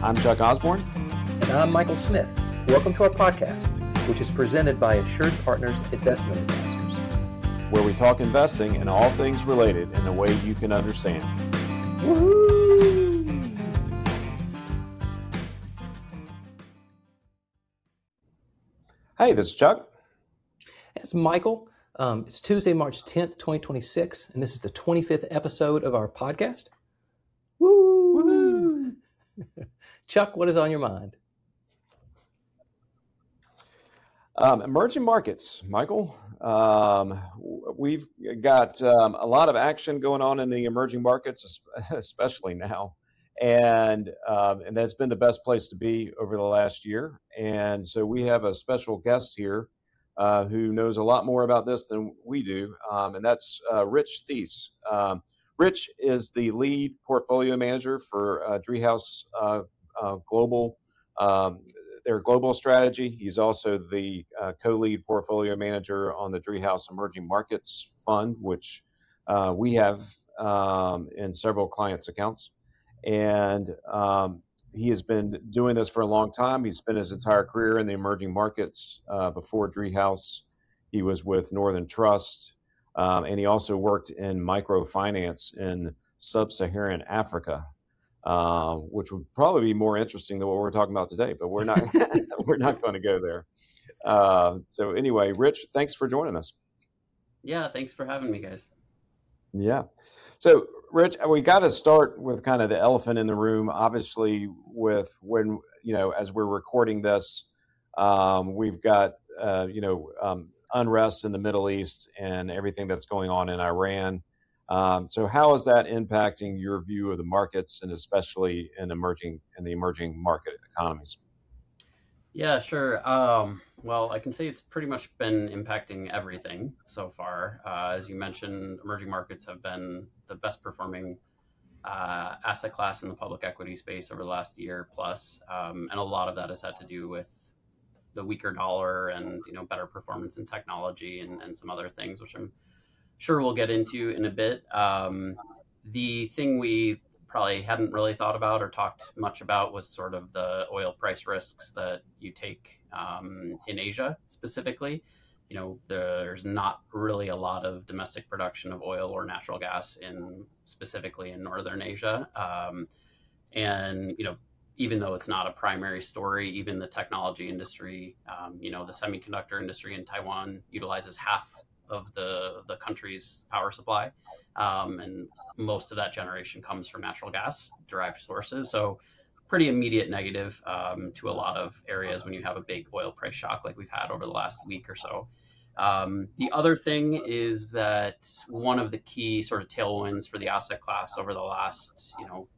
I'm Chuck Osborne. And I'm Michael Smith. Welcome to our podcast, which is presented by Assured Partners Investment Advisors, where we talk investing and all things related in a way you can understand. Woohoo! Hey, this is Chuck. It's Michael. It's Tuesday, March 10th, 2026, and this is the 25th episode of our podcast. Woo! Chuck, what is on your mind? Emerging markets, Michael. We've got a lot of action going on in the emerging markets, especially now. And that's been the best place to be over the last year. And so we have a special guest here who knows a lot more about this than we do, and that's Rich Thies. Rich is the lead portfolio manager for Driehaus Global, their global strategy. He's also the co-lead portfolio manager on the Driehaus Emerging Markets Fund, which we have in several clients' accounts. And he has been doing this for a long time. He spent his entire career in the emerging markets. Before Driehaus, he was with Northern Trust, and he also worked in microfinance in sub-Saharan Africa, which would probably be more interesting than what we're talking about today. But we're not we're not going to go there. So anyway, Rich, thanks for joining us. Yeah, thanks for having me, guys. Yeah. So, Rich, we got to start with kind of the elephant in the room. Obviously, with when, as we're recording this, we've got, unrest in the Middle East and everything that's going on in Iran. So how is that impacting your view of the markets, and especially in the emerging market economies? Yeah, sure. Well, I can say it's pretty much been impacting everything so far. As you mentioned, emerging markets have been the best performing asset class in the public equity space over the last year plus. And a lot of that has had to do with the weaker dollar and, better performance in technology and some other things, which I'm sure we'll get into in a bit. The thing we probably hadn't really thought about or talked much about was sort of the oil price risks that you take in Asia specifically. There's not really a lot of domestic production of oil or natural gas specifically in Northern Asia. And even though it's not a primary story, even the technology industry, the semiconductor industry in Taiwan utilizes half of the country's power supply. And most of that generation comes from natural gas derived sources. So pretty immediate negative to a lot of areas when you have a big oil price shock like we've had over the last week or so. The other thing is that one of the key sort of tailwinds for the asset class over the last,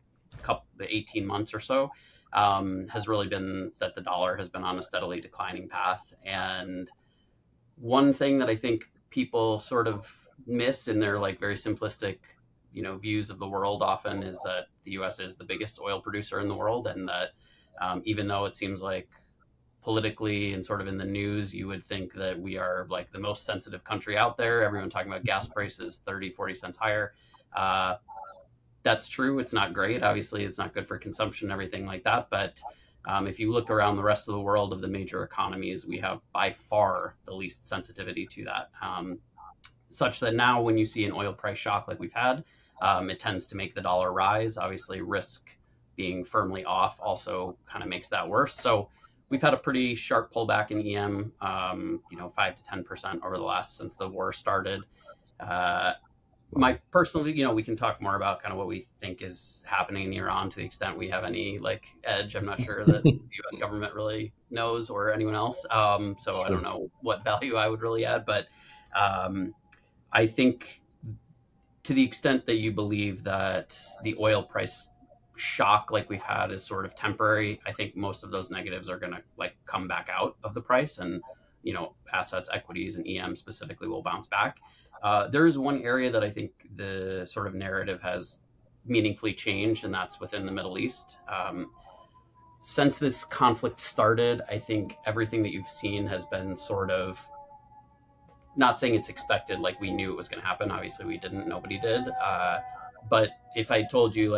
18 months or so has really been that the dollar has been on a steadily declining path. And one thing that I think people sort of miss in their very simplistic, views of the world often is that the U.S. is the biggest oil producer in the world, and that even though it seems like politically and sort of in the news, you would think that we are the most sensitive country out there. Everyone talking about gas prices 30, 40 cents higher. That's true. It's not great. Obviously, it's not good for consumption and everything like that. But if you look around the rest of the world of the major economies, we have by far the least sensitivity to that. Such that now when you see an oil price shock like we've had, it tends to make the dollar rise. Obviously, risk being firmly off also kind of makes that worse. So we've had a pretty sharp pullback in EM, 5 to 10% over the last since the war started. My personally, we can talk more about kind of what we think is happening in Iran to the extent we have any edge. I'm not sure that the U.S. government really knows or anyone else. So sure. I don't know what value I would really add, but I think to the extent that you believe that the oil price shock like we've had is sort of temporary, I think most of those negatives are going to come back out of the price, and assets, equities, and EM specifically will bounce back. There is one area that I think the sort of narrative has meaningfully changed, and that's within the Middle East. Since this conflict started, I think everything that you've seen has been sort of, not saying it's expected, we knew it was going to happen. Obviously we didn't, nobody did. But if I told you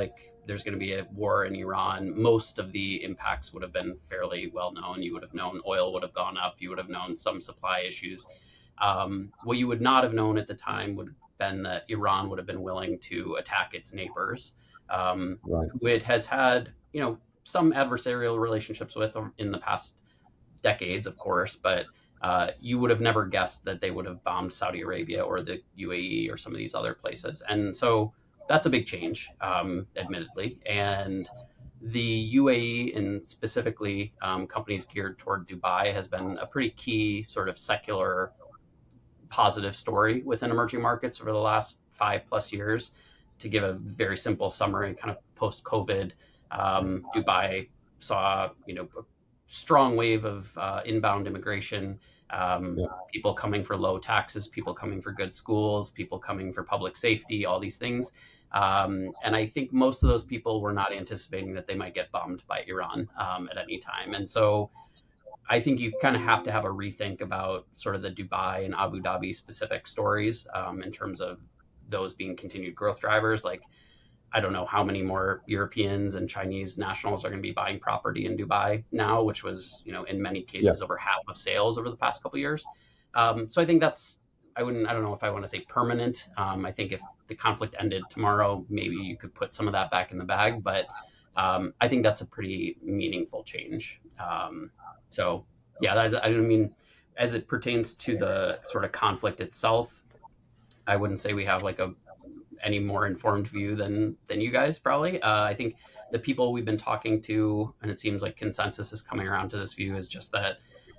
there's going to be a war in Iran, most of the impacts would have been fairly well known. You would have known oil would have gone up. You would have known some supply issues. What you would not have known at the time would have been that Iran would have been willing to attack its neighbors, who it has had, some adversarial relationships with in the past decades, of course, but you would have never guessed that they would have bombed Saudi Arabia or the UAE or some of these other places. And so that's a big change, admittedly. And the UAE, and specifically companies geared toward Dubai, has been a pretty key sort of secular positive story within emerging markets over the last 5+ years. To give a very simple summary, kind of post-COVID, Dubai saw, a strong wave of inbound immigration, people coming for low taxes, people coming for good schools, people coming for public safety, all these things. And I think most of those people were not anticipating that they might get bombed by Iran at any time. And so I think you kind of have to have a rethink about sort of the Dubai and Abu Dhabi specific stories in terms of those being continued growth drivers. Like, I don't know how many more Europeans and Chinese nationals are going to be buying property in Dubai now, which was, in many cases over half of sales over the past couple of years. So I think I don't know if I want to say permanent. I think if the conflict ended tomorrow, maybe you could put some of that back in the bag, but I think that's a pretty meaningful change. So yeah, I mean, as it pertains to the sort of conflict itself, I wouldn't say we have like any more informed view than you guys probably. I think the people we've been talking to, and it seems like consensus is coming around to this view, is just that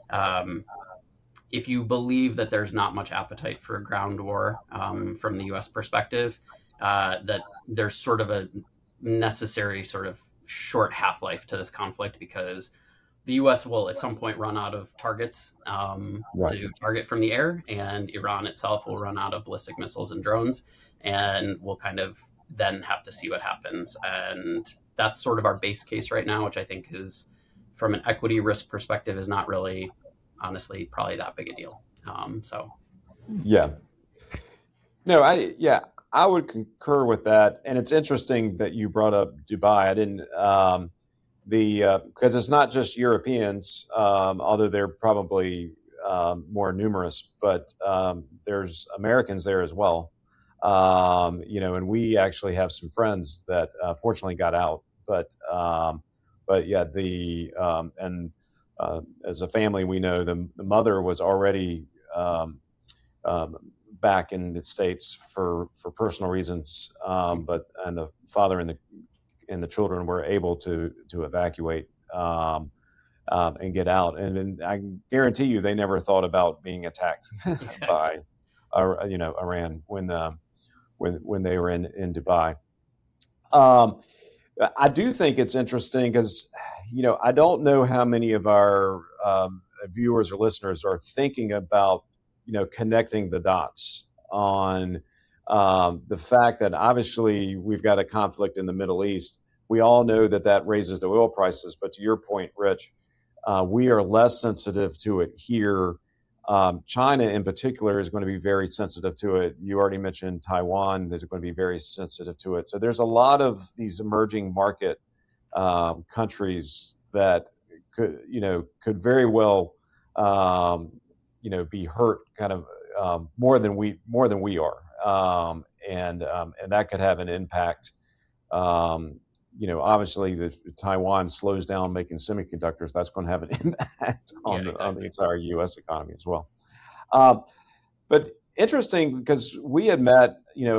if you believe that there's not much appetite for a ground war from the U.S. perspective, that there's sort of a necessary sort of short half-life to this conflict, because the U.S. will at some point run out of targets to target from the air, and Iran itself will run out of ballistic missiles and drones, and we'll kind of then have to see what happens. And that's sort of our base case right now, which I think is, from an equity risk perspective, is not really, honestly, probably that big a deal. Yeah. No, I would concur with that. And it's interesting that you brought up Dubai. I didn't, because it's not just Europeans, although they're probably more numerous, but there's Americans there as well. And we actually have some friends that fortunately got out, but yeah, as a family, we know the mother was already back in the States for personal reasons, and the father and the children were able to evacuate and get out. And I guarantee you, they never thought about being attacked by Iran when they were in Dubai. I do think it's interesting because, I don't know how many of our viewers or listeners are thinking about, connecting the dots on the fact that obviously we've got a conflict in the Middle East. We all know that raises the oil prices, but to your point, Rich, we are less sensitive to it here. China in particular is going to be very sensitive to it. You already mentioned Taiwan is going to be very sensitive to it. So there's a lot of these emerging market countries that could very well be hurt kind of more than we are, and that could have an impact. Obviously, the Taiwan slows down making semiconductors. That's going to have an impact on the entire U.S. economy as well. But interesting, because we had met,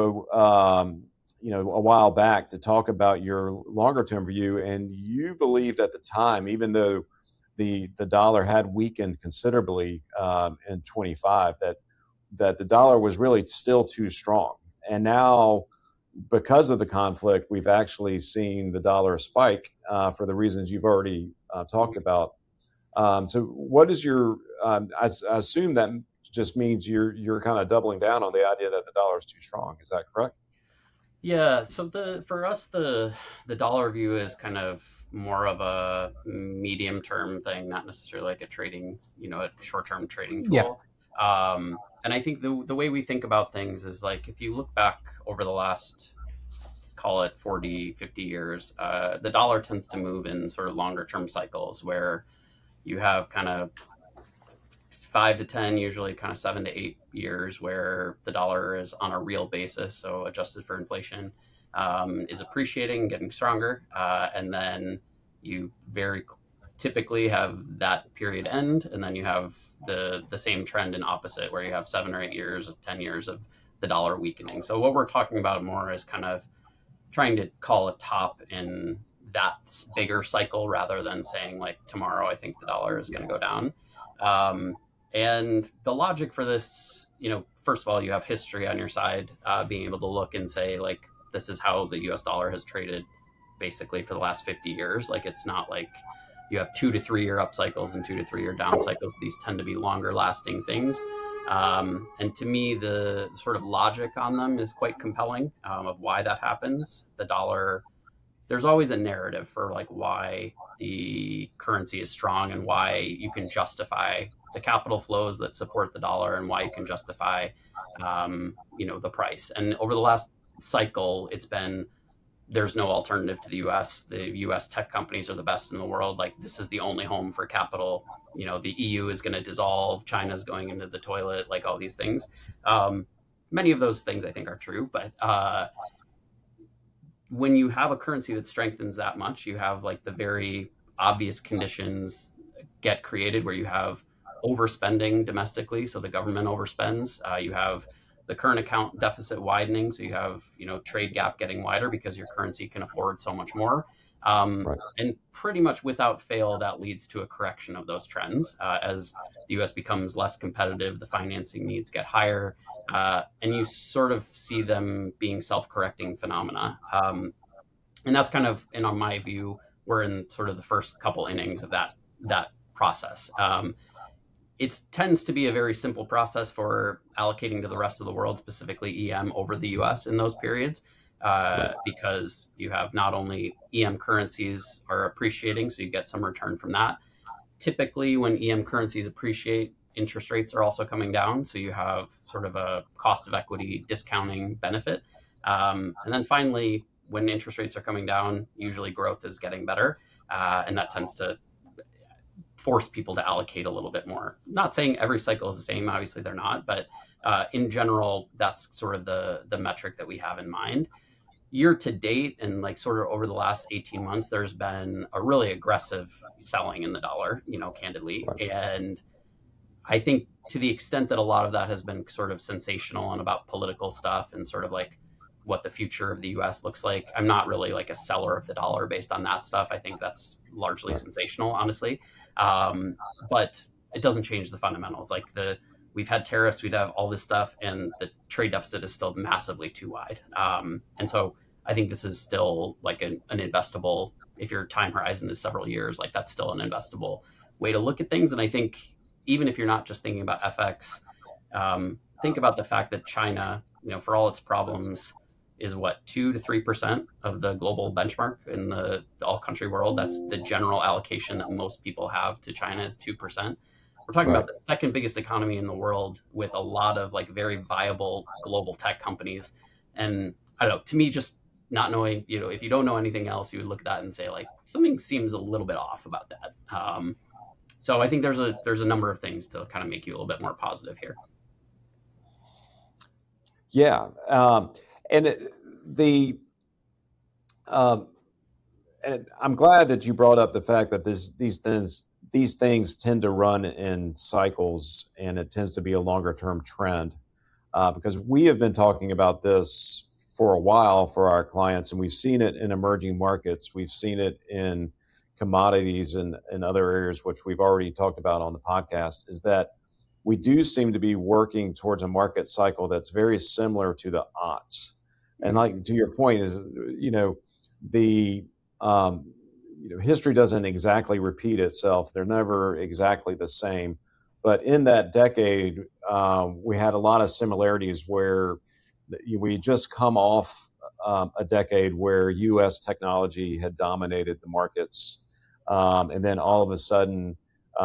a while back to talk about your longer term view, and you believed at the time, even though the dollar had weakened considerably in 25, that the dollar was really still too strong, and now, because of the conflict, we've actually seen the dollar spike for the reasons you've already talked about. So what is your, I assume that just means you're kind of doubling down on the idea that the dollar is too strong. Is that correct? Yeah. So for us, the dollar view is kind of more of a medium term thing, not necessarily like a trading, a short term trading tool. Yeah. And I think the way we think about things is like, if you look back over the last, call it 40, 50 years, the dollar tends to move in sort of longer term cycles where you have kind of 5 to 10, usually kind of 7 to 8 years where the dollar is on a real basis, so adjusted for inflation, is appreciating, getting stronger. And then you very typically have that period end, and then you have the same trend in opposite where you have 7 or 8 years, 10 years of the dollar weakening. So what we're talking about more is kind of trying to call a top in that bigger cycle rather than saying like tomorrow I think the dollar is going to go down. And the logic for this, first of all, you have history on your side, being able to look and say like this is how the US dollar has traded basically for the last 50 years. Like it's not like you have 2 to 3 year up cycles and 2 to 3 year down cycles. These tend to be longer lasting things. And to me, the sort of logic on them is quite compelling, of why that happens. The dollar, there's always a narrative for like why the currency is strong and why you can justify the capital flows that support the dollar and why you can justify, the price. And over the last cycle, it's been, there's no alternative to the US. The US tech companies are the best in the world. Like this is the only home for capital. The EU is going to dissolve. China's going into the toilet, like all these things. Many of those things I think are true, but when you have a currency that strengthens that much, you have like the very obvious conditions get created where you have overspending domestically. So the government overspends. You have the current account deficit widening. So you have, trade gap getting wider because your currency can afford so much more. Right. And pretty much without fail, that leads to a correction of those trends. As the US becomes less competitive, the financing needs get higher, and you sort of see them being self-correcting phenomena. And that's kind of, in my view, we're in sort of the first couple innings of that process. It tends to be a very simple process for allocating to the rest of the world, specifically EM over the US in those periods. Because you have not only EM currencies are appreciating, so you get some return from that. Typically, when EM currencies appreciate, interest rates are also coming down, so you have sort of a cost of equity discounting benefit. And then finally, when interest rates are coming down, usually growth is getting better, and that tends to force people to allocate a little bit more. Not saying every cycle is the same, obviously they're not, but in general, that's sort of the metric that we have in mind. Year to date and like sort of over the last 18 months, there's been a really aggressive selling in the dollar, candidly. Right. And I think to the extent that a lot of that has been sort of sensational and about political stuff and sort of like what the future of the US looks like, I'm not really like a seller of the dollar based on that stuff. I think that's largely sensational, honestly. But it doesn't change the fundamentals. Like we've had tariffs, we'd have all this stuff, and the trade deficit is still massively too wide. And so I think this is still like an investable, if your time horizon is several years, like that's still an investable way to look at things. And I think even if you're not just thinking about FX, think about the fact that China, for all its problems, is what, 2 to 3% of the global benchmark in the all country world. That's the general allocation that most people have to China is 2%. We're talking about the second biggest economy in the world with a lot of like very viable global tech companies. And I don't know, to me, just not knowing, if you don't know anything else, you would look at that and say like, something seems a little bit off about that. So I think there's a number of things to kind of make you a little bit more positive here. Yeah. And I'm glad that you brought up the fact that these things tend to run in cycles, and it tends to be a longer term trend, because we have been talking about this for a while for our clients, and we've seen it in emerging markets. We've seen it in commodities and other areas, which we've already talked about on the podcast, is that we do seem to be working towards a market cycle that's very similar to the aughts. And like to your point is, history doesn't exactly repeat itself. They're never exactly the same. But in that decade, we had a lot of similarities where we just come off a decade where U.S. technology had dominated the markets. And then all of a sudden,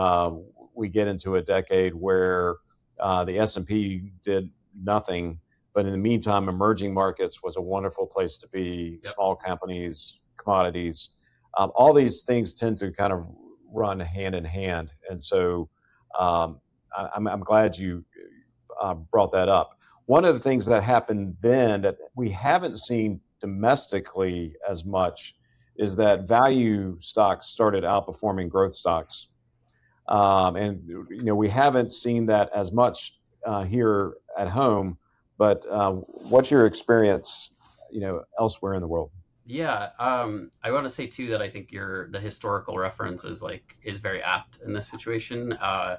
we get into a decade where the S&P did nothing, But in the meantime, emerging markets was a wonderful place to be. Yep. Small companies, commodities, all these things tend to kind of run hand in hand. And so I'm glad you brought that up. One of the things that happened then that we haven't seen domestically as much is that value stocks started outperforming growth stocks. And we haven't seen that as much here at home. But what's your experience, elsewhere in the world? Yeah, I want to say too that I think the historical reference is very apt in this situation.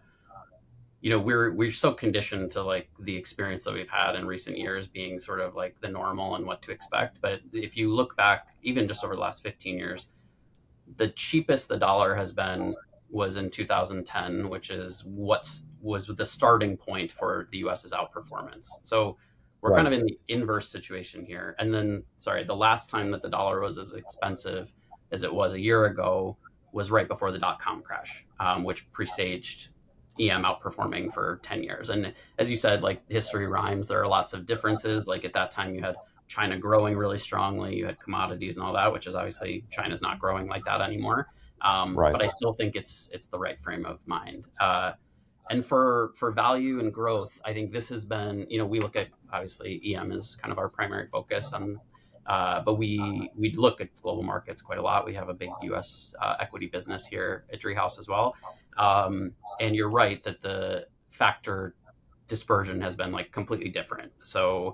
We're so conditioned to like the experience that we've had in recent years being sort of like the normal and what to expect. But if you look back, even just over the last 15 years, the cheapest the dollar has been was in 2010, which is was the starting point for the US's outperformance. So we're kind of in the inverse situation here. And then, the last time that the dollar was as expensive as it was a year ago was right before the dot-com crash, which presaged EM outperforming for 10 years. And as you said, like history rhymes, there are lots of differences. Like at that time, you had China growing really strongly, you had commodities and all that, which is obviously China's not growing like that anymore. But I still think it's the right frame of mind. And for value and growth, I think this has been, we look at, obviously EM is kind of our primary focus on, but we look at global markets quite a lot. We have a big US equity business here at Driehaus as well. And you're right that the factor dispersion has been like completely different. So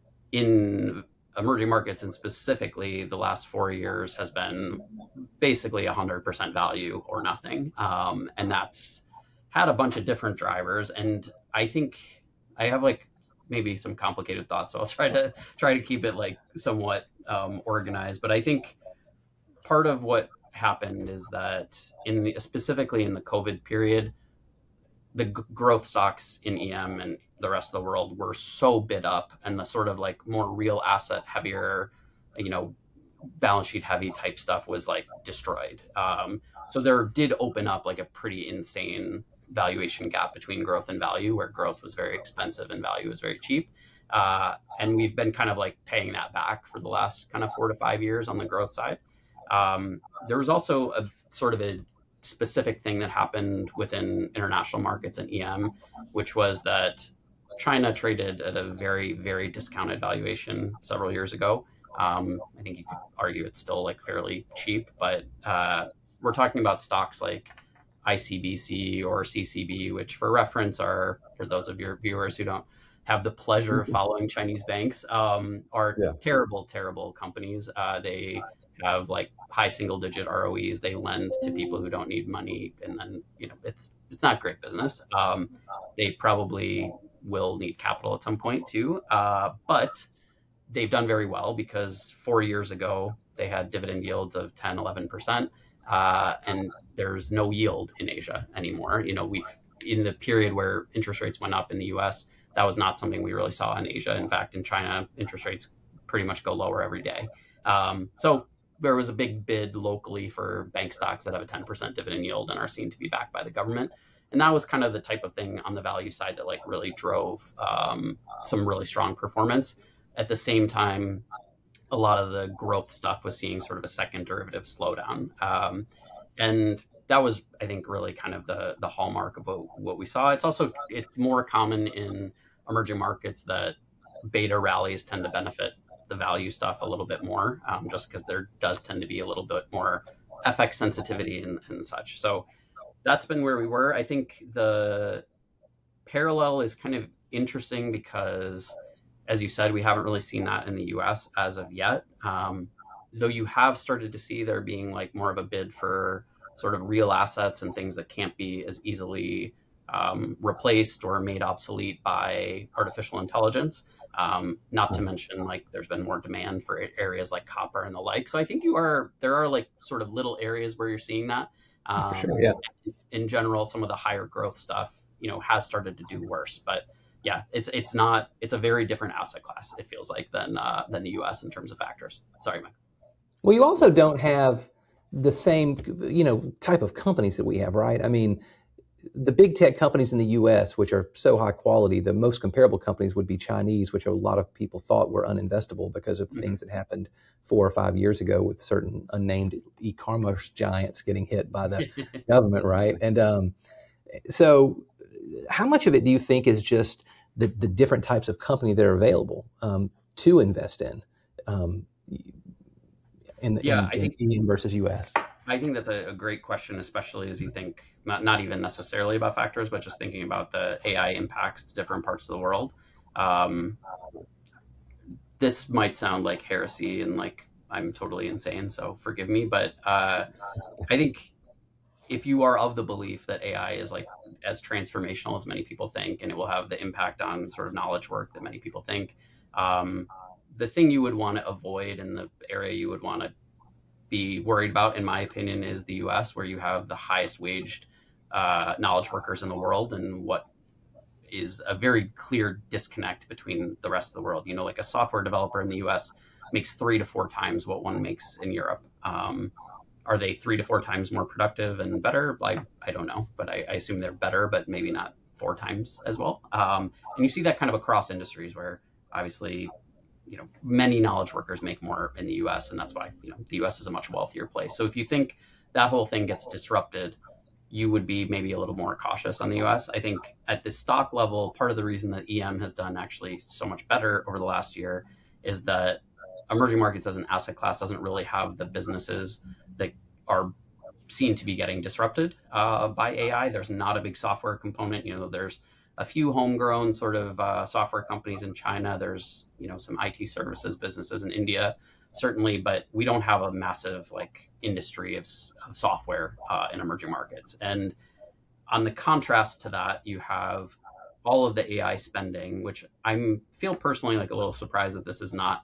in emerging markets, and specifically the last 4 years has been basically 100% value or nothing. And that's had a bunch of different drivers. And I think I have like maybe some complicated thoughts, so I'll try to keep it like somewhat organized. But I think part of what happened is that specifically in the COVID period, the growth stocks in EM and the rest of the world were so bid up, and the sort of like more real asset heavier, balance sheet heavy type stuff was like destroyed. So there did open up like a pretty insane valuation gap between growth and value, where growth was very expensive and value was very cheap. And we've been kind of like paying that back for the last kind of 4 to 5 years on the growth side. There was also a sort of a specific thing that happened within international markets and EM, which was that China traded at a very, very discounted valuation several years ago. I think you could argue it's still like fairly cheap, but we're talking about stocks like ICBC or CCB, which for reference are, for those of your viewers who don't have the pleasure of following Chinese banks, are terrible, terrible companies. They have like high single-digit ROEs. They lend to people who don't need money, and then it's not great business. They probably will need capital at some point too, but they've done very well because 4 years ago they had dividend yields of 10, 11%, and there's no yield in Asia anymore. In the period where interest rates went up in the US, that was not something we really saw in Asia. In fact, in China, interest rates pretty much go lower every day. So there was a big bid locally for bank stocks that have a 10% dividend yield and are seen to be backed by the government. And that was kind of the type of thing on the value side that like really drove some really strong performance. At the same time, a lot of the growth stuff was seeing sort of a second derivative slowdown. And that was, I think, really kind of the hallmark of what we saw. It's more common in emerging markets that beta rallies tend to benefit the value stuff a little bit more, just because there does tend to be a little bit more FX sensitivity and such. So that's been where we were. I think the parallel is kind of interesting because, as you said, we haven't really seen that in the US as of yet. Though you have started to see there being like more of a bid for sort of real assets and things that can't be as easily replaced or made obsolete by artificial intelligence. Not to mention, like, there's been more demand for areas like copper and the like. So I think there are like sort of little areas where you're seeing that. For sure, yeah. In general, some of the higher growth stuff, has started to do worse. But yeah, it's a very different asset class, it feels like, than the US in terms of factors. Sorry, Mike. Well, you also don't have the same, type of companies that we have, right? I mean, the big tech companies in the U.S., which are so high quality, the most comparable companies would be Chinese, which a lot of people thought were uninvestable because of things that happened 4 or 5 years ago with certain unnamed e-commerce giants getting hit by the government, right? And so how much of it do you think is just the different types of company that are available to invest in EM versus U.S.? I think that's a great question, especially as you think not even necessarily about factors, but just thinking about the AI impacts to different parts of the world. This might sound like heresy and like I'm totally insane, so forgive me, but I think if you are of the belief that AI is like as transformational as many people think, and it will have the impact on sort of knowledge work that many people think, the thing you would want to avoid and the area you would want to be worried about, in my opinion, is the US, where you have the highest waged knowledge workers in the world, and what is a very clear disconnect between the rest of the world. You know, like a software developer in the US makes 3 to 4 times what one makes in Europe. Are they 3 to 4 times more productive and better? I don't know, but I assume they're better, but maybe not 4 times as well. And you see that kind of across industries where obviously, you know, many knowledge workers make more in the US, and that's why, you know, the US is a much wealthier place. So if you think that whole thing gets disrupted, you would be maybe a little more cautious on the US. I think at the stock level, part of the reason that EM has done actually so much better over the last year is that emerging markets as an asset class doesn't really have the businesses that are seen to be getting disrupted by AI. There's not a big software component. You know, there's a few homegrown sort of software companies in China. There's, you know, some IT services businesses in India, certainly, but we don't have a massive like industry of software in emerging markets. And on the contrast to that, you have all of the AI spending, which I feel personally like a little surprised that this is not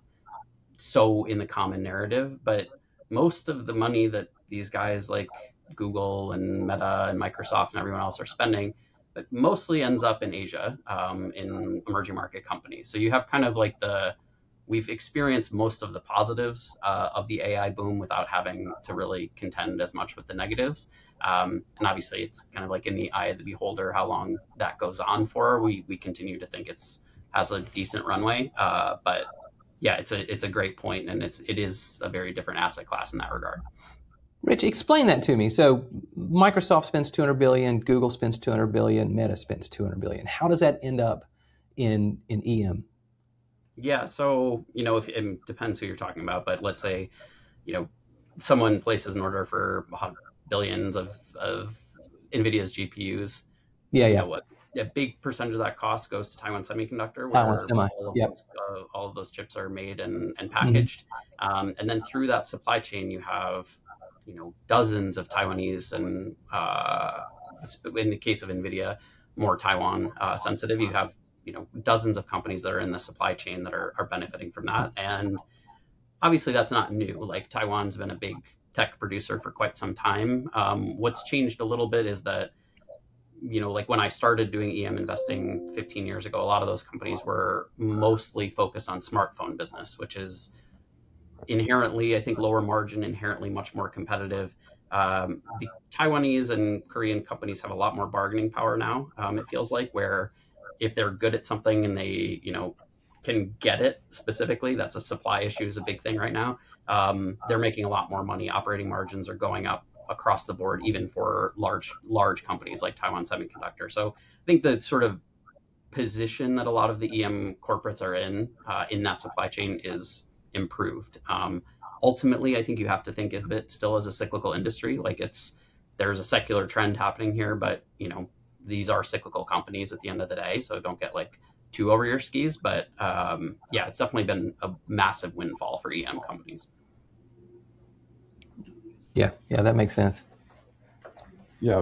so in the common narrative, but most of the money that these guys like Google and Meta and Microsoft and everyone else are spending, but mostly ends up in Asia, in emerging market companies. So you have kind of like we've experienced most of the positives of the AI boom without having to really contend as much with the negatives. And obviously it's kind of like in the eye of the beholder how long that goes on for. We continue to think has a decent runway, but yeah, it's a great point, and it is a very different asset class in that regard. Rich, explain that to me. So Microsoft spends $200 billion, Google spends $200 billion, Meta spends $200 billion. How does that end up in EM? Yeah, so, you know, it depends who you're talking about, but let's say, you know, someone places an order for billions of NVIDIA's GPUs. Yeah. You know what? A big percentage of that cost goes to Taiwan Semiconductor, where all of those chips are made and packaged. Mm-hmm. And then through that supply chain, you have, you know, dozens of Taiwanese, and in the case of NVIDIA, more Taiwan sensitive. You have, you know, dozens of companies that are in the supply chain that are benefiting from that. And obviously that's not new. Like Taiwan's been a big tech producer for quite some time. What's changed a little bit is that, you know, like when I started doing EM investing 15 years ago, a lot of those companies were mostly focused on smartphone business, which is inherently, I think, lower margin, inherently much more competitive. The Taiwanese and Korean companies have a lot more bargaining power now. It feels like, where if they're good at something and they, you know, can get it specifically, that's a supply issue is a big thing right now. They're making a lot more money. Operating margins are going up across the board, even for large companies like Taiwan Semiconductor. So I think the sort of position that a lot of the EM corporates are in that supply chain is improved. Ultimately, I think you have to think of it still as a cyclical industry. Like there's a secular trend happening here, but, you know, these are cyclical companies at the end of the day, so don't get like too over your skis. But yeah, it's definitely been a massive windfall for EM companies. Yeah, that makes sense. Yeah.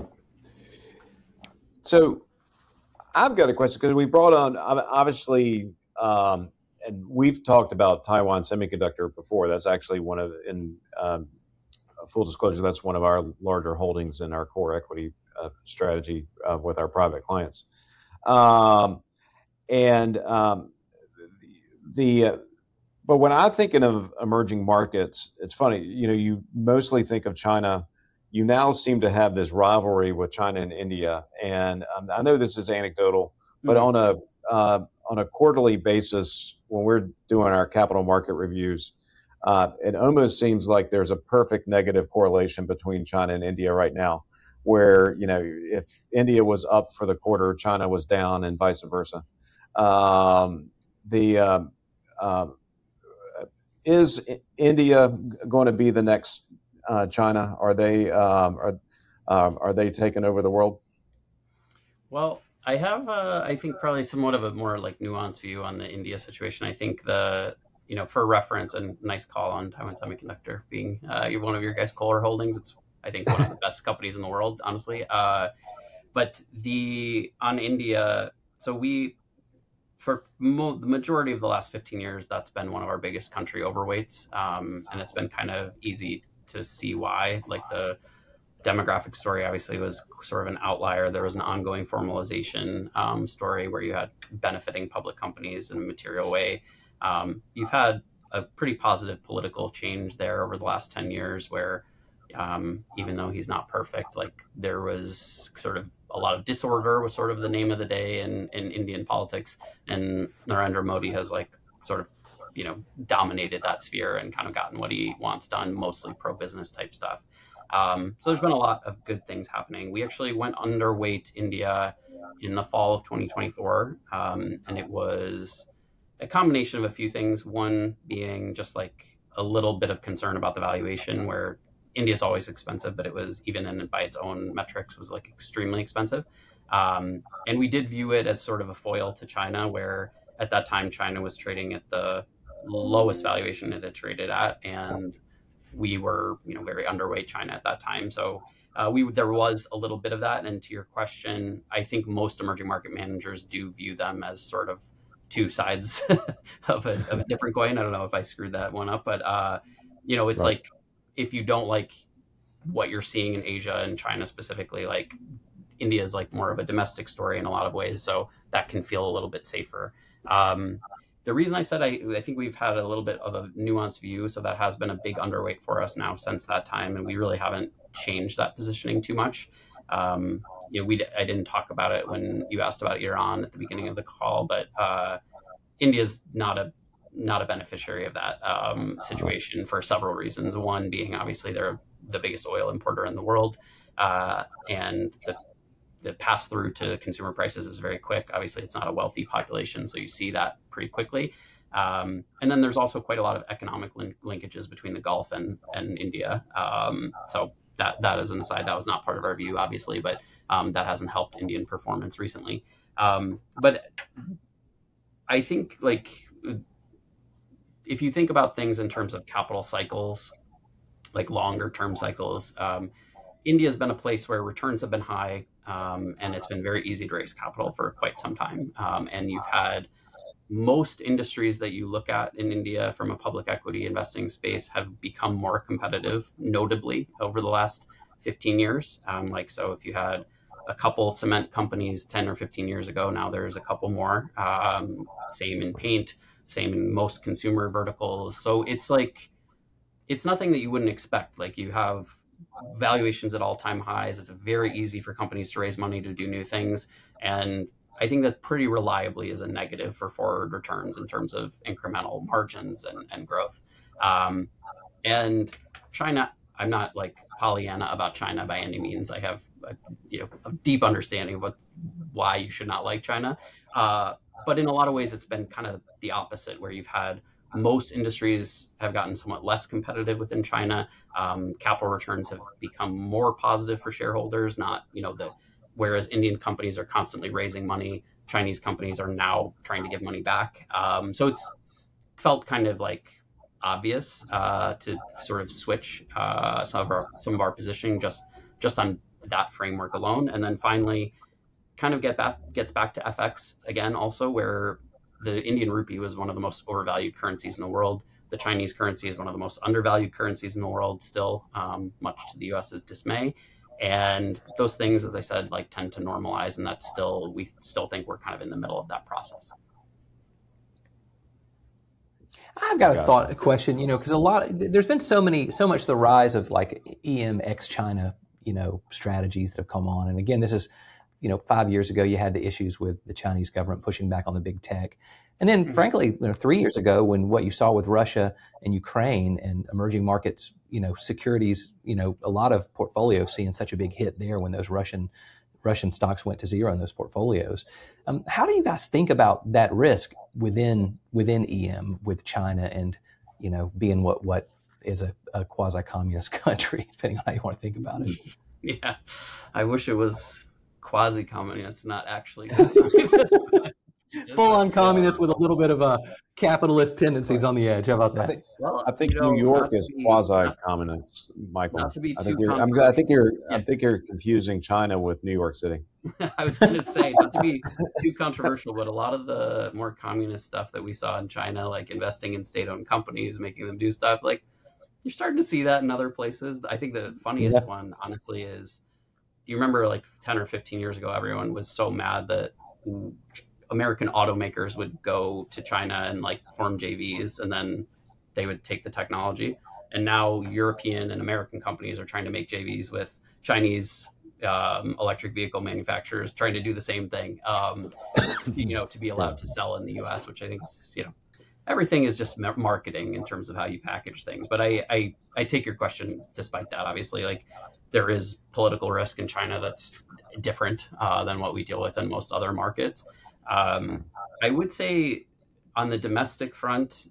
So I've got a question, because we brought on, obviously, and we've talked about Taiwan Semiconductor before. That's actually in full disclosure, that's one of our larger holdings in our core equity strategy with our private clients. But when I'm thinking of emerging markets, it's funny, you know, you mostly think of China, you now seem to have this rivalry with China and India. And I know this is anecdotal, but on a quarterly basis, when we're doing our capital market reviews, it almost seems like there's a perfect negative correlation between China and India right now, where, if India was up for the quarter, China was down, and vice versa. Is India going to be the next China? Are they taking over the world? Well, I have, I think, probably somewhat of a more like nuanced view on the India situation. I think for reference, and nice call on Taiwan Semiconductor being one of your guys' Kohler holdings. It's, I think, one of the best companies in the world, honestly. But on India, so for the majority of the last 15 years, that's been one of our biggest country overweights. And it's been kind of easy to see why. Like the demographic story obviously was sort of an outlier. There was an ongoing formalization story where you had benefiting public companies in a material way. You've had a pretty positive political change there over the last 10 years where even though he's not perfect, like there was sort of a lot of disorder was sort of the name of the day in Indian politics, and Narendra Modi has like sort of dominated that sphere and kind of gotten what he wants done, mostly pro-business type stuff. So there's been a lot of good things happening. We actually went underweight India in the fall of 2024, and it was a combination of a few things. One being just like a little bit of concern about the valuation, where India's always expensive, but it was, even by its own metrics, was like extremely expensive. And we did view it as sort of a foil to China, where at that time China was trading at the lowest valuation it had traded at, and we were very underweight China at that time. So there was a little bit of that. And to your question, I think most emerging market managers do view them as sort of two sides of a different coin. I don't know if I screwed that one up, but it's right. Like if you don't like what you're seeing in Asia and China specifically, like India is like more of a domestic story in a lot of ways, so that can feel a little bit safer. The reason I said I think we've had a little bit of a nuanced view, so that has been a big underweight for us now since that time, and we really haven't changed that positioning too much. I didn't talk about it when you asked about Iran at the beginning of the call, but India's not a beneficiary of that situation for several reasons. One being obviously they're the biggest oil importer in the world, and the pass through to consumer prices is very quick. Obviously, it's not a wealthy population, so you see that pretty quickly. And then there's also quite a lot of economic linkages between the Gulf and India. So that is an aside. That was not part of our view, obviously, but that hasn't helped Indian performance recently. But I think like if you think about things in terms of capital cycles, like longer term cycles, India has been a place where returns have been high, and it's been very easy to raise capital for quite some time. And you've had most industries that you look at in India from a public equity investing space have become more competitive, notably over the last 15 years. So if you had a couple cement companies 10 or 15 years ago, now there's a couple more. Same in paint, same in most consumer verticals. So it's like, it's nothing that you wouldn't expect. Like you have valuations at all-time highs. It's very easy for companies to raise money to do new things. And I think that pretty reliably is a negative for forward returns in terms of incremental margins and growth. And China, I'm not like Pollyanna about China by any means. I have a deep understanding of why you should not like China. But in a lot of ways, it's been kind of the opposite, where you've had most industries have gotten somewhat less competitive within China. Capital returns have become more positive for shareholders, whereas Indian companies are constantly raising money, Chinese companies are now trying to give money back. So it's felt kind of like obvious to sort of switch some of our positioning just on that framework alone. And then finally, kind of gets back to FX again, also, where the Indian rupee was one of the most overvalued currencies in the world. The Chinese currency is one of the most undervalued currencies in the world still, much to the US's dismay. And those things, as I said, like tend to normalize, and we still think we're kind of in the middle of that process. I've got a question, because there's been so much the rise of like EM ex China strategies that have come on. And again, this is, 5 years ago, you had the issues with the Chinese government pushing back on the big tech. And then, frankly, 3 years ago, when what you saw with Russia and Ukraine and emerging markets, securities, a lot of portfolios seeing such a big hit there when those Russian stocks went to zero in those portfolios. How do you guys think about that risk within EM with China and, being what is a quasi-communist country, depending on how you want to think about it? Yeah, I wish it was quasi-communist, not actually full-on communist with a little bit of a capitalist tendencies on the edge. How about that? I think New York is quasi-communist, Michael. Not to be I too think you're confusing China with New York City. I was going to say, not to be too controversial, but a lot of the more communist stuff that we saw in China, like investing in state-owned companies, making them do stuff, like you're starting to see that in other places. I think the funniest one, honestly, is, do you remember like 10 or 15 years ago, everyone was so mad that American automakers would go to China and like form JVs, and then they would take the technology. And now European and American companies are trying to make JVs with Chinese electric vehicle manufacturers, trying to do the same thing, to be allowed to sell in the US, which I think is, everything is just marketing in terms of how you package things. But I take your question despite that. Obviously, like there is political risk in China that's different than what we deal with in most other markets. I would say on the domestic front,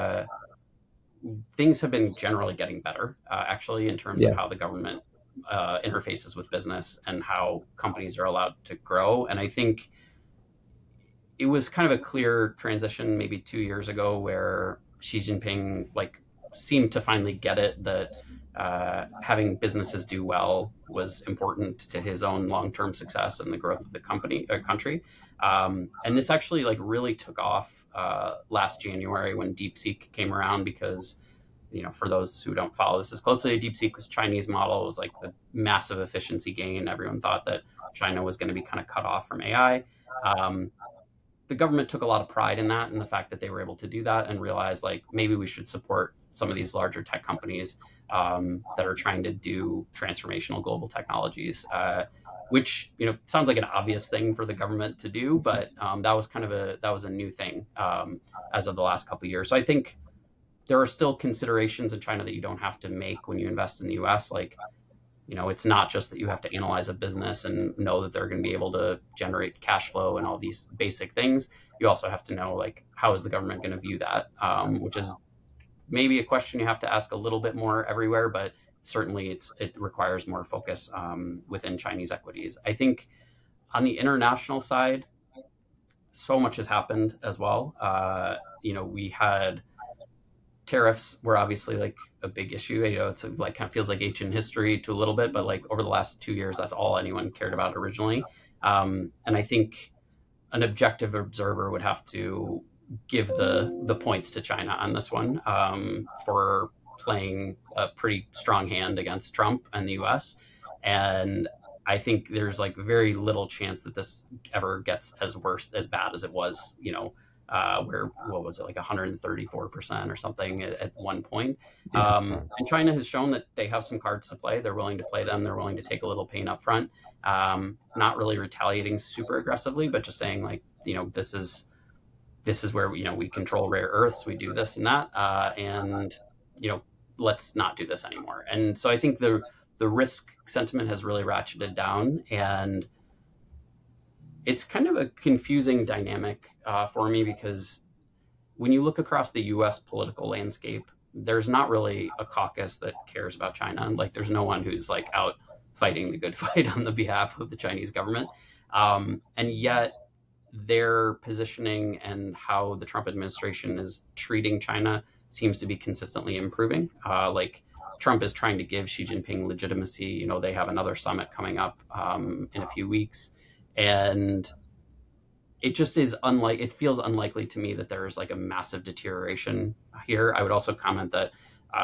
things have been generally getting better, actually, in terms of how the government interfaces with business and how companies are allowed to grow. And I think it was kind of a clear transition maybe 2 years ago where Xi Jinping seemed to finally get it that having businesses do well was important to his own long-term success and the growth of the country. And this actually really took off last January when DeepSeek came around, because for those who don't follow this as closely, DeepSeek was Chinese model. It was like the massive efficiency gain. Everyone thought that China was going to be kind of cut off from AI. The government took a lot of pride in that, and the fact that they were able to do that, and realized maybe we should support some of these larger tech companies that are trying to do transformational global technologies, which sounds like an obvious thing for the government to do, but that was a new thing as of the last couple of years. So I think there are still considerations in China that you don't have to make when you invest in the U.S. It's not just that you have to analyze a business and know that they're going to be able to generate cash flow and all these basic things. You also have to know, how is the government going to view that, which is maybe a question you have to ask a little bit more everywhere, but certainly it requires more focus within Chinese equities. I think on the international side, so much has happened as well. We had tariffs were obviously a big issue. It's kind of feels like ancient history to a little bit, but over the last 2 years, that's all anyone cared about originally. And I think an objective observer would have to give the points to China on this one for playing a pretty strong hand against Trump and the U.S. And I think there's very little chance that this ever gets as bad as it was, where, what was it, 134% or something at one point. And China has shown that they have some cards to play. They're willing to play them. They're willing to take a little pain up front, not really retaliating super aggressively, but just saying this is where we control rare earths. We do this and that. And let's not do this anymore. And so I think the risk sentiment has really ratcheted down, and it's kind of a confusing dynamic for me, because when you look across the U.S. political landscape, there's not really a caucus that cares about China. There's no one who's out fighting the good fight on the behalf of the Chinese government. And yet their positioning and how the Trump administration is treating China seems to be consistently improving. Trump is trying to give Xi Jinping legitimacy. They have another summit coming up in a few weeks. And it just is it feels unlikely to me that there's a massive deterioration here. I would also comment that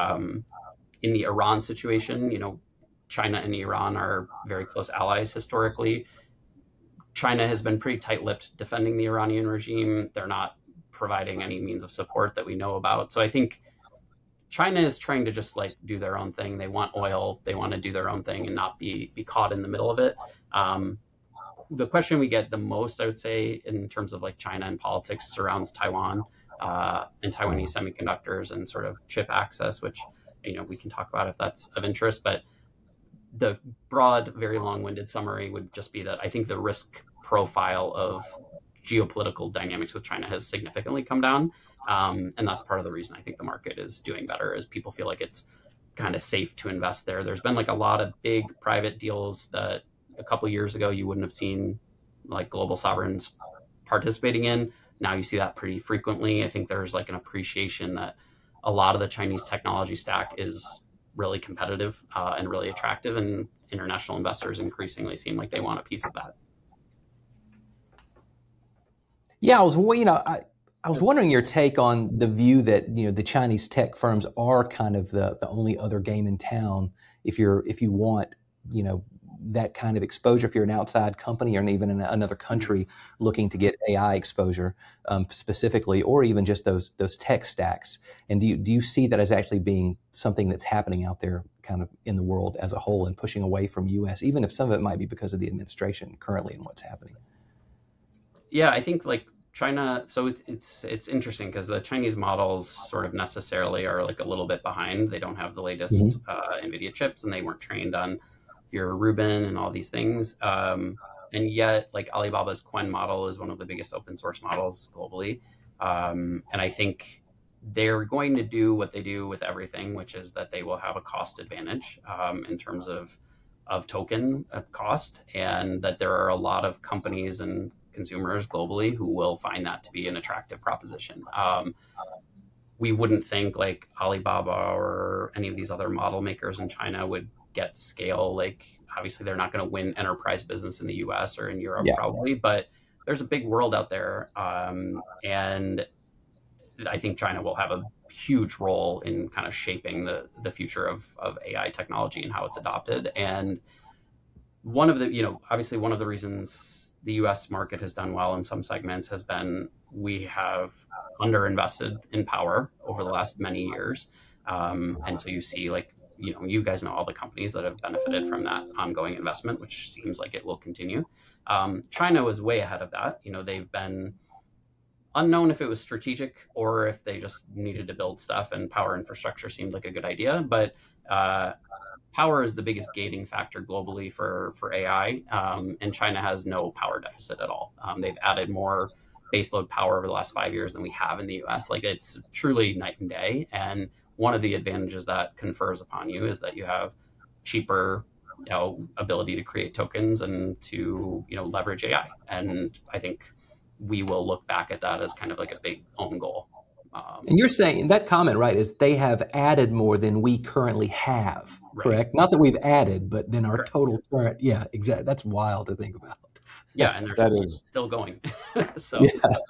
in the Iran situation, China and Iran are very close allies historically. China has been pretty tight-lipped defending the Iranian regime. They're not providing any means of support that we know about. So I think China is trying to just like do their own thing. They want oil. They want to do their own thing and not be caught in the middle of it. The question we get the most, I would say, in terms of like China and politics surrounds Taiwan and Taiwanese semiconductors and sort of chip access, which, we can talk about if that's of interest. But the broad, very long-winded summary would just be that I think the risk profile of geopolitical dynamics with China has significantly come down. And that's part of the reason I think the market is doing better, is people feel like it's kind of safe to invest there. There's been like a lot of big private deals that a couple of years ago you wouldn't have seen like global sovereigns participating in. Now you see that pretty frequently. I think there's like an appreciation that a lot of the Chinese technology stack is really competitive and really attractive, and international investors increasingly seem like they want a piece of that. Yeah, I was wondering your take on the view that the Chinese tech firms are kind of the only other game in town if you want that kind of exposure, if you're an outside company or even in another country looking to get AI exposure specifically, or even just those tech stacks. And do you see that as actually being something that's happening out there kind of in the world as a whole and pushing away from US, even if some of it might be because of the administration currently and what's happening? Yeah, I think like China, so it's interesting because the Chinese models sort of necessarily are like a little bit behind. They don't have the latest NVIDIA chips, and they weren't trained on your Rubin and all these things. And yet, like Alibaba's Qwen model is one of the biggest open source models globally. And I think they're going to do what they do with everything, which is that they will have a cost advantage in terms of token cost, and that there are a lot of companies and consumers globally who will find that to be an attractive proposition. We wouldn't think like Alibaba or any of these other model makers in China would get scale. Like obviously they're not going to win enterprise business in the US or in Europe probably, but there's a big world out there. And I think China will have a huge role in kind of shaping the future of AI technology and how it's adopted. And one of the, obviously one of the reasons the US market has done well in some segments has been we have underinvested in power over the last many years. And so you see like, you guys know all the companies that have benefited from that ongoing investment, which seems like it will continue. China was way ahead of that. They've been unknown if it was strategic or if they just needed to build stuff, and power infrastructure seemed like a good idea. But power is the biggest gating factor globally for AI, and China has no power deficit at all. They've added more baseload power over the last 5 years than we have in the US. Like it's truly night and day. And one of the advantages that confers upon you is that you have cheaper ability to create tokens and to leverage AI. And I think we will look back at that as kind of like a big own goal. And you're saying that comment, right, is they have added more than we currently have, correct? Not that we've added, but then our total current, exactly. That's wild to think about. Yeah, and they're still going. So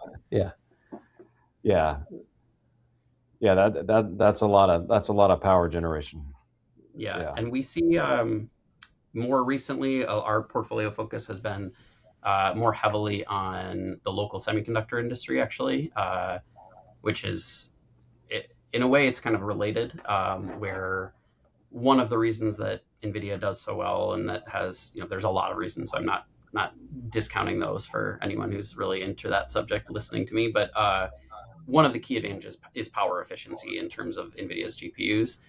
that's a lot of power generation. Yeah. And we see more recently our portfolio focus has been more heavily on the local semiconductor industry, actually, which is, in a way, it's kind of related, where one of the reasons that NVIDIA does so well, and that has, there's a lot of reasons, so I'm not discounting those for anyone who's really into that subject listening to me, but one of the key advantages is power efficiency in terms of NVIDIA's GPUs.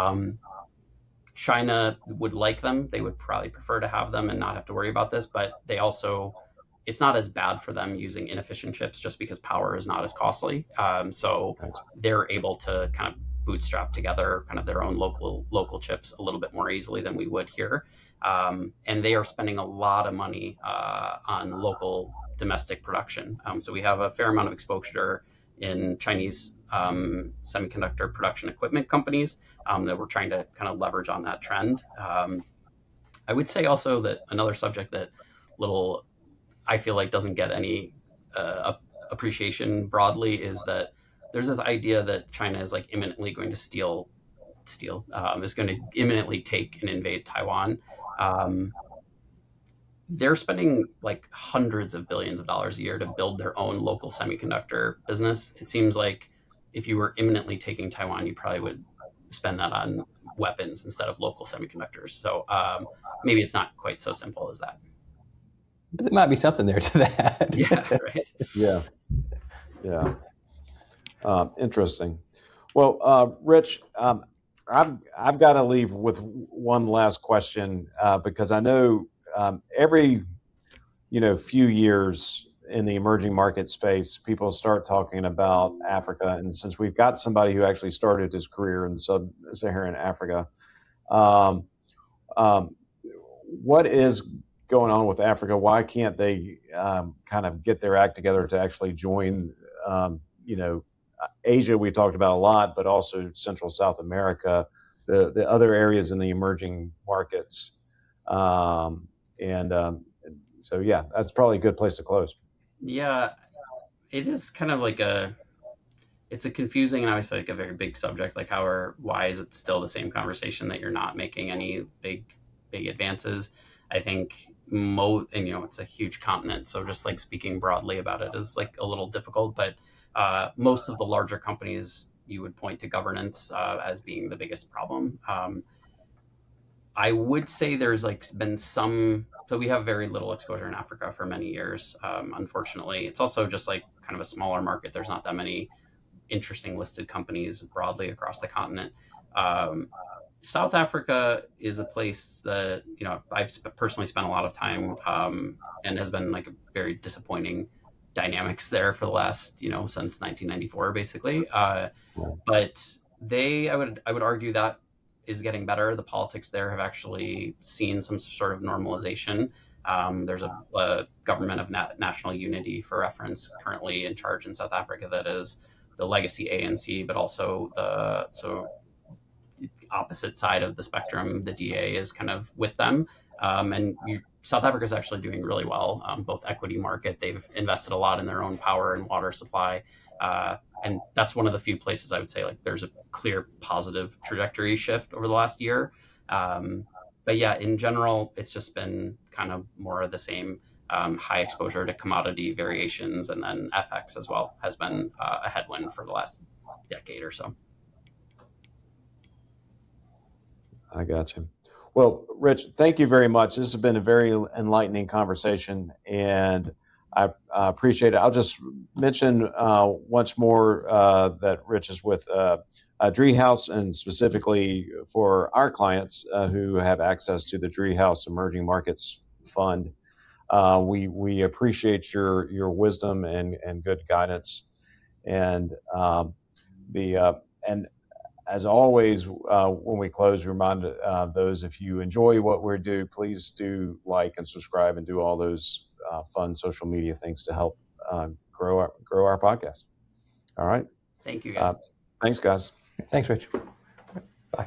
China would like them. They would probably prefer to have them and not have to worry about this, but they also, it's not as bad for them using inefficient chips just because power is not as costly. So they're able to kind of bootstrap together kind of their own local chips a little bit more easily than we would here. And they are spending a lot of money on local domestic production. So we have a fair amount of exposure in Chinese semiconductor production equipment companies that we're trying to kind of leverage on that trend. I would say also that another subject that I feel like doesn't get any appreciation broadly is that there's this idea that China is like imminently going to is going to imminently take and invade Taiwan. They're spending like hundreds of billions of dollars a year to build their own local semiconductor business. It seems like if you were imminently taking Taiwan, you probably would spend that on weapons instead of local semiconductors. So maybe it's not quite so simple as that. But there might be something there to that. Yeah, right. Yeah. Interesting. Well, Rich, I've got to leave with one last question because I know every few years in the emerging market space, people start talking about Africa, and since we've got somebody who actually started his career in sub-Saharan Africa, what is going on with Africa? Why can't they kind of get their act together to actually join, Asia we talked about a lot, but also Central South America, the other areas in the emerging markets. So yeah, that's probably a good place to close. Yeah, it is kind of like it's a confusing and obviously like a very big subject, like why is it still the same conversation that you're not making any big advances? I think it's a huge continent, so just like speaking broadly about it is like a little difficult, but most of the larger companies, you would point to governance as being the biggest problem. I would say there's been so we have very little exposure in Africa for many years. Unfortunately, it's also just like kind of a smaller market. There's not that many interesting listed companies broadly across the continent. South Africa is a place that, I've personally spent a lot of time and has been like a very disappointing dynamics there for the last, since 1994, basically. But I would argue that is getting better. The politics there have actually seen some sort of normalization. There's a government of national unity, for reference, currently in charge in South Africa that is the legacy ANC, but also the opposite side of the spectrum, the DA is kind of with them. South Africa is actually doing really well, both equity market. They've invested a lot in their own power and water supply. And that's one of the few places I would say like there's a clear positive trajectory shift over the last year. But yeah, in general, it's just been kind of more of the same. High exposure to commodity variations, and then FX as well has been a headwind for the last decade or so. I got you. Well, Rich, thank you very much. This has been a very enlightening conversation, and I appreciate it. I'll just mention once more that Rich is with Driehaus, and specifically for our clients who have access to the Driehaus Emerging Markets Fund. We appreciate your wisdom and good guidance, and as always, when we close, remind those, if you enjoy what we do, please do like and subscribe and do all those fun social media things to help grow our podcast. All right. Thank you, guys. Thanks, guys. Thanks, Rich. Bye.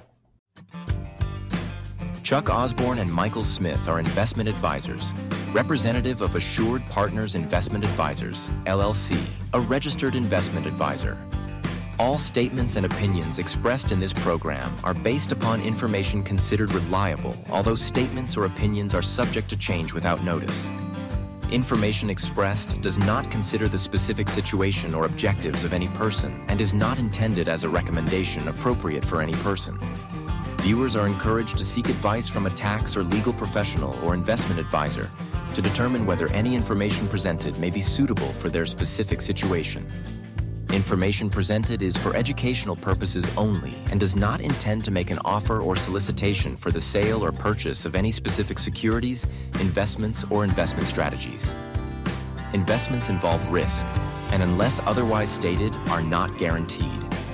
Chuck Osborne and Michael Smith are investment advisors, representative of Assured Partners Investment Advisors, LLC, a registered investment advisor. All statements and opinions expressed in this program are based upon information considered reliable, although statements or opinions are subject to change without notice. Information expressed does not consider the specific situation or objectives of any person and is not intended as a recommendation appropriate for any person. Viewers are encouraged to seek advice from a tax or legal professional or investment advisor to determine whether any information presented may be suitable for their specific situation. Information presented is for educational purposes only and does not intend to make an offer or solicitation for the sale or purchase of any specific securities, investments, or investment strategies. Investments involve risk, and unless otherwise stated, are not guaranteed.